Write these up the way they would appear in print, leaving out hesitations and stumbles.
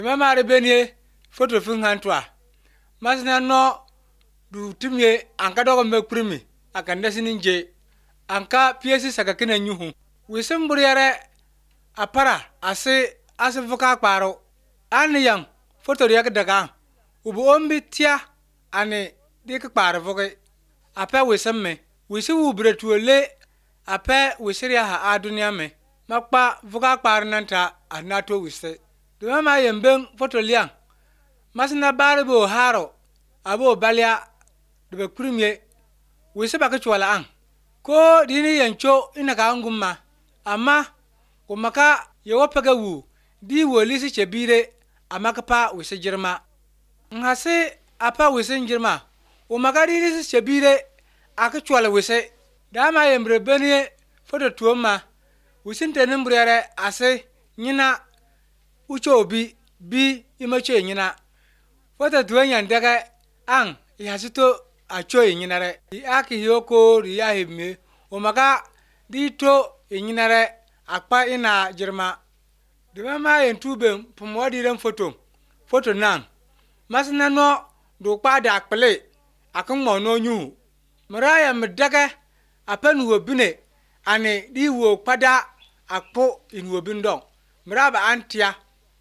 mare benye photo fun hantwa masna no du timye anka dogo me primi aka ndesinje anka piesi saka kina nyuhu wisim buriyare apara ase voka kparo ani yang photo riyak daga ubu ombi tia ani dik kparo voke apa wisim me wisi ubre tuole apa wisiriya ha adunya me makpa voka kparo nanta anato wise duma ma yembeng photo liang masna barbo haro abo balya de premier wise ba ka chwala an ko dini yancho ina ka ngumma amma kumaka yawo pega wu di woli si chebire amaka pa wise jirma ngase apa wise jirma o magari si chebire aka chwala wise dama yembre benie photo tuoma wisinte nembrere ase nyina uchobi bi imache nyina photo tuenya ndaga an yasito acho nyinare aki yoko riya hemme o maga dito nyinare akpa ina jirma de ma yentube pomodi ren photo nan masna no do kpa da akple akon mo no nyu maraya mdaga apan wo bine ane di wo kpada akpo in wo bindong mraba antia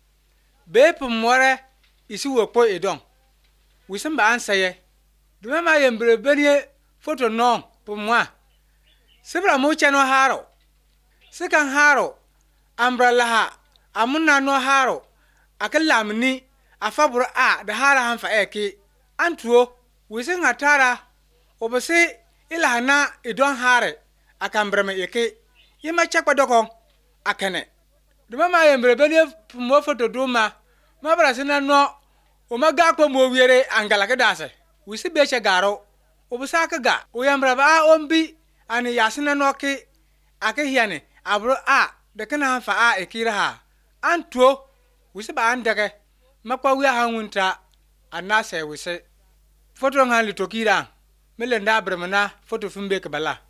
be pomore isi wo po edong wisamba ansaye duma ma yembre benye photo non pour moi sebra mo chano haro sekan haro ambrala ha amuna no haro akalamni afabro a da hara hanfa eke antuo wisin hatara obese ilahana idon hare akambrame eke yima chakpa dokon akene duma ma yembre benye mo photo duma mabra sina no o maga ko mo wiere angala ke dase wisi beche garo obusaka ga oyambra ba ombi ani yasina noki ake hiane abro a de kana fa a ekira ha anto wisi ba andage makwa wi hanwunta anase wisi photo ngali tokira melenda bremana photo fumbe ke bala